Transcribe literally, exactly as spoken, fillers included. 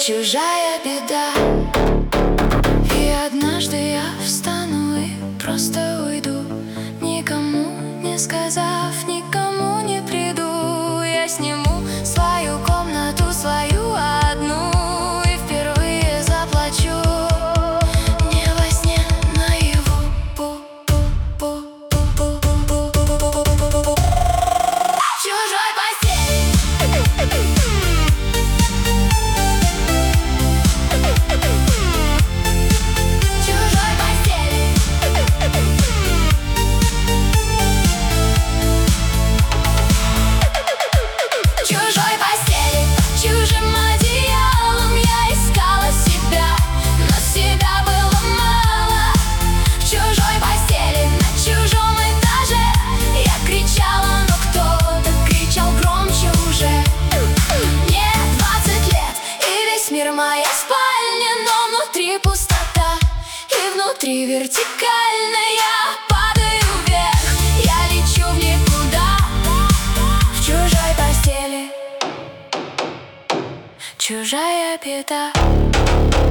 чужая беда. И однажды я встану и просто уйду, никому не сказав, никому не приду. Я сниму свою комнату, свою одну, и впервые заплачу. Не во сне, наяву. В чужой постели. Моя спальня, но внутри пустота, и внутри вертикально я падаю вверх. Я лечу в никуда, в чужой постели. Чужая беда.